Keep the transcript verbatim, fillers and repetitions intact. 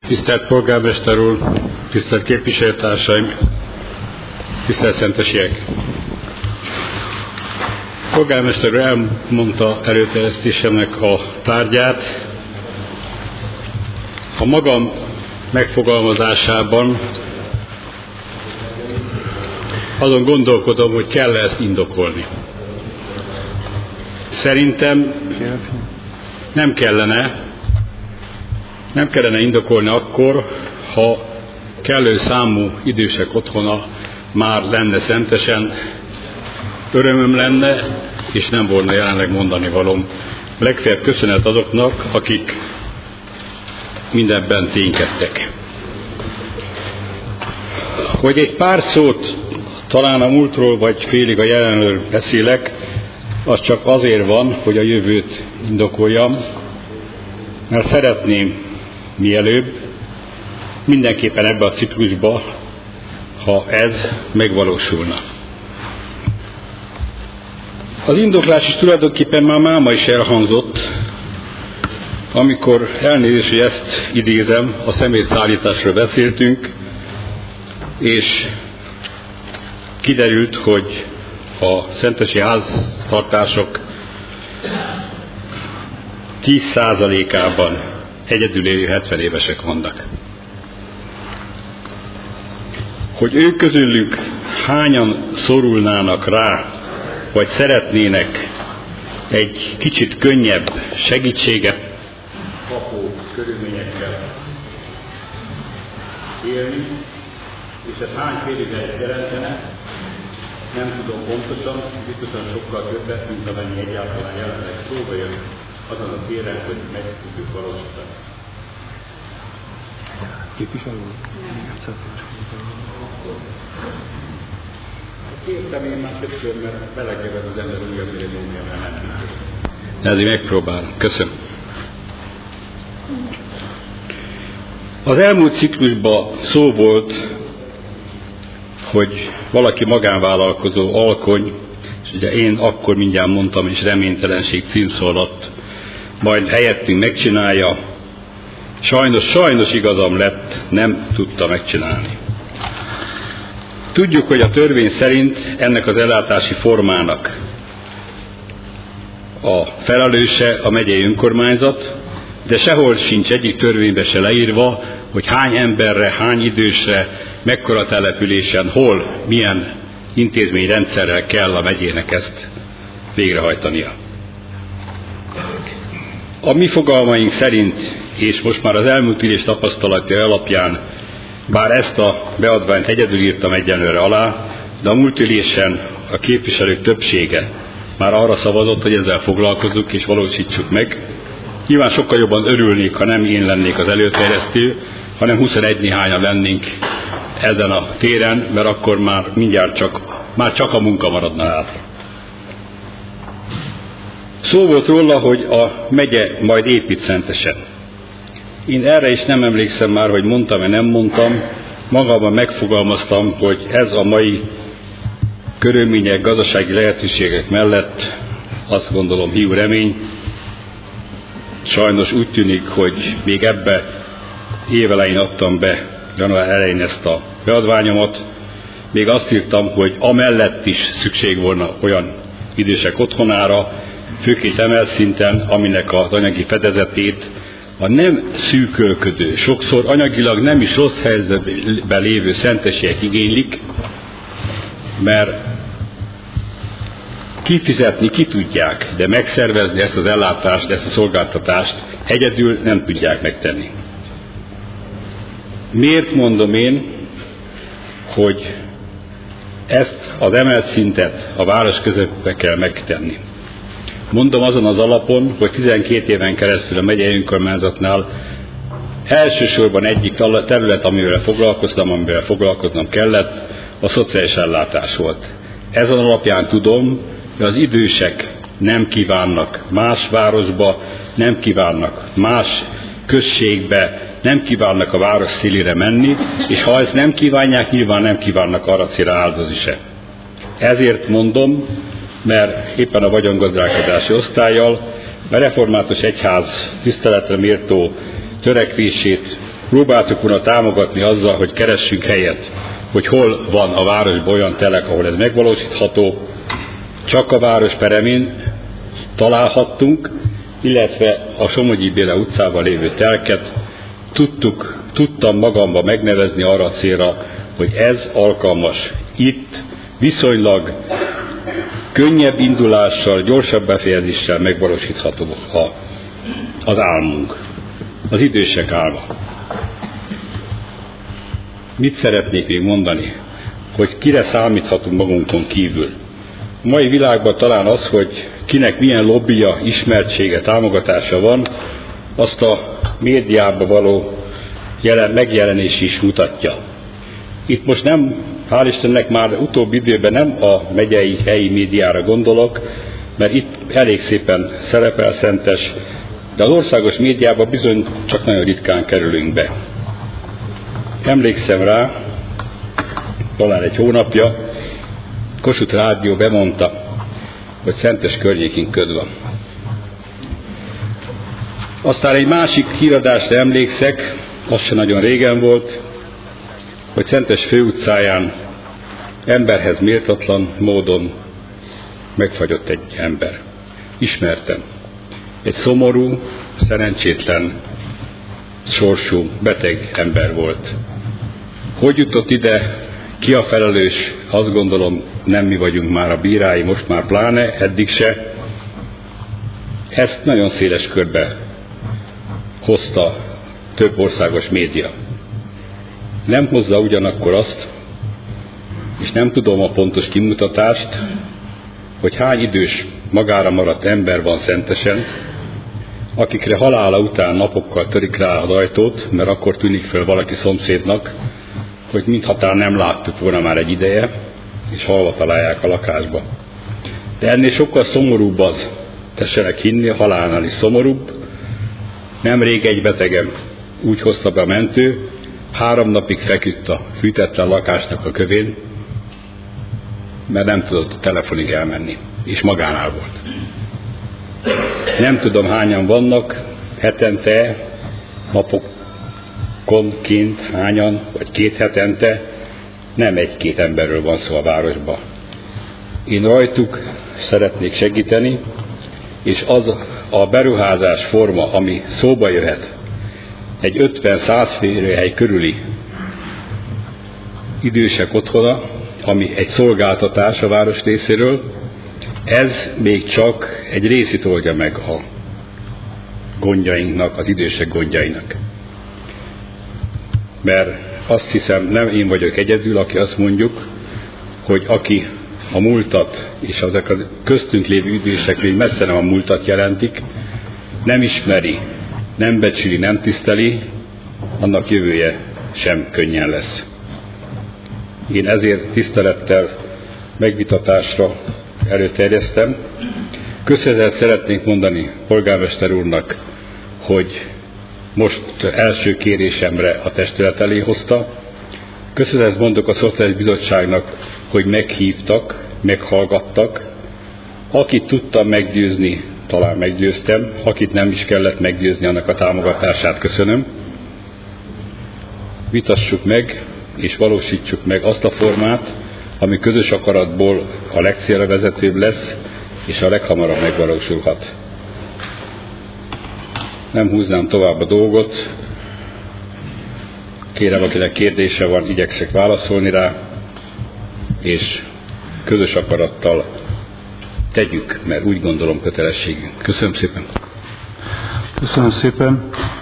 Tisztelt polgármester úr, tisztelt képviselőtársaim, tisztelt szentesiek! A polgármester úr elmondta előterjesztésemnek a tárgyát. A magam megfogalmazásában azon gondolkodom, hogy kell ezt indokolni. Szerintem nem kellene, nem kellene indokolni akkor, ha kellő számú idősek otthona már lenne Szentesen, örömöm lenne, és nem volna jelenleg mondani valóm. Legfeljebb köszönet azoknak, akik mindenben ténykedtek. Hogy egy pár szót talán a múltról vagy félig a jelenről beszélek, az csak azért van, hogy a jövőt indokoljam, mert szeretném mielőbb, mindenképpen ebbe a ciklusba, ha ez megvalósulna. Az indoklás is tulajdonképpen már máma is elhangzott, amikor elnézést, hogy ezt idézem, a szemétszállításról beszéltünk, és kiderült, hogy a szentesi háztartások tíz százalékában egyedül élő hetven évesek vannak. Hogy ők közülük hányan szorulnának rá, vagy szeretnének egy kicsit könnyebb segítséget kapó körülményekkel élni, és ez hány fél évet jelentene, nem tudom pontosan, biztosan sokkal többet, mint amennyi egyáltalán jelenleg szóba jön azon a téren, hogy meg tudjuk valósítani. Képviselő? Kértem én már többször, mert belegeved az ember újabb millenniumban nem tudjuk. Ezért megpróbálom. Köszönöm. Az elmúlt ciklusban szó volt, hogy valaki magánvállalkozó, alkony, és ugye én akkor mindjárt mondtam, és reménytelenség címszó alatt majd helyettünk megcsinálja. Sajnos, sajnos igazam lett, nem tudta megcsinálni. Tudjuk, hogy a törvény szerint ennek az ellátási formának a felelőse a megyei önkormányzat, de sehol sincs egyik törvénybe se leírva, hogy hány emberre, hány idősre, mekkora településen, hol, milyen intézményrendszerrel kell a megyének ezt végrehajtania. A mi fogalmaink szerint, és most már az elmúlt ülés tapasztalati alapján, bár ezt a beadványt egyedül írtam egyenlőre alá, de a múlt ülésen a képviselők többsége már arra szavazott, hogy ezzel foglalkozzuk és valósítsuk meg. Nyilván sokkal jobban örülnék, ha nem én lennék az előterjesztő, hanem huszonegy néhányan lennénk ezen a téren, mert akkor már mindjárt csak, már csak a munka maradna hátra. Szó volt róla, hogy a megye majd épít Szentesen. Én erre is nem emlékszem már, hogy mondtam-e, nem mondtam. Magamban megfogalmaztam, hogy ez a mai körülmények, gazdasági lehetőségek mellett azt gondolom hiú remény. Sajnos úgy tűnik, hogy még ebbe évelején adtam be, január elején ezt a beadványomat. Még azt írtam, hogy amellett is szükség volna olyan idősek otthonára, főként emelszinten, aminek az anyagi fedezetét a nem szűkölködő, sokszor anyagilag nem is rossz helyzetben lévő szentesiek igénylik, mert kifizetni ki tudják, de megszervezni ezt az ellátást, ezt a szolgáltatást egyedül nem tudják megtenni. Miért mondom én, hogy ezt az emelt szintet a város közepébe kell megtenni? Mondom azon az alapon, hogy tizenkét éven keresztül a megyei önkormányzatnál elsősorban egyik terület, amivel foglalkoztam, amivel foglalkoznom kellett, a szociális ellátás volt. Ezen alapján tudom, hogy az idősek nem kívánnak más városba, nem kívánnak más községbe, nem kívánnak a város szélére menni, és ha ezt nem kívánják, nyilván nem kívánnak arra célra áldozni se. Ezért mondom, mert éppen a vagyongazdálkodási osztállyal a református egyház tiszteletre méltó törekvését Próbáltuk volna támogatni azzal, hogy keressünk helyet, hogy hol van a városban olyan telek, ahol ez megvalósítható. Csak a város peremén találhattunk, illetve a Somogyi Béla utcában lévő telket tudtuk, tudtam magamba megnevezni arra a célra, hogy ez alkalmas. Itt viszonylag könnyebb indulással, gyorsabb befejezéssel megvalósítható a, az álmunk, az idősek álma. Mit szeretnék még mondani? Hogy kire számíthatunk magunkon kívül. A mai világban talán az, hogy kinek milyen lobbija, ismertsége, támogatása van, azt a médiában való jelen, megjelenés is mutatja. Itt most nem, hál' Istennek már utóbbi időben nem a megyei, helyi médiára gondolok, mert itt elég szépen szerepel Szentes, de az országos médiában bizony csak nagyon ritkán kerülünk be. Emlékszem rá, talán egy hónapja, Kossuth Rádió bemondta, hogy Szentes környékén köd van. Aztán egy másik híradásra emlékszek, az se nagyon régen volt, hogy Szentes főutcáján emberhez méltatlan módon megfagyott egy ember. Ismertem. Egy szomorú, szerencsétlen, sorsú, beteg ember volt. Hogy jutott ide, ki a felelős, azt gondolom, nem mi vagyunk már a bírái, most már pláne, eddig se. Ezt nagyon széles körbe hozta több országos média. Nem hozza ugyanakkor azt, és nem tudom a pontos kimutatást, hogy hány idős magára maradt ember van Szentesen, akikre halála után napokkal törik rá az ajtót, mert akkor tűnik föl valaki szomszédnak, hogy mintha nem láttuk volna már egy ideje, és halva találják a lakásba. De ennél sokkal szomorúbb az, tessenek hinni, a halálnál is szomorúbb. Nemrég egy betegem úgy hozta be a mentő, három napig feküdt a fűtetlen lakásnak a kövén, mert nem tudott a telefonig elmenni, és magánál volt. Nem tudom, hányan vannak, hetente, napokonként hányan, vagy két hetente, nem egy-két emberről van szó a városban. Én rajtuk szeretnék segíteni, és az a beruházás forma, ami szóba jöhet, egy ötven-száz férőhely körüli idősek otthona, ami egy szolgáltatás a város részéről, ez még csak egy részét oldja meg a gondjainknak, az idősek gondjainak. Mert azt hiszem, nem én vagyok egyedül, aki azt mondjuk, hogy aki a múltat, és azok a köztünk lévő idősek még messze nem a múltat jelentik, nem ismeri, nem becsüli, nem tiszteli, annak jövője sem könnyen lesz. Én ezért tisztelettel megvitatásra előterjesztem. Köszönetet szeretnénk mondani polgármester úrnak, hogy most első kérésemre a testület elé hozta. Köszönetet mondok a Szociális Bizottságnak, hogy meghívtak, meghallgattak. Akit tudtam meggyőzni, talán meggyőztem, akit nem is kellett meggyőzni, annak a támogatását köszönöm. Vitassuk meg, és valósítsuk meg azt a formát, ami közös akaratból a legcélra vezetőbb lesz, és a leghamarabb megvalósulhat. Nem húznám tovább a dolgot. Kérem, akinek kérdése van, igyekszek válaszolni rá, és közös akarattal tegyük, mert úgy gondolom kötelességünk. Köszönöm szépen. Köszönöm szépen.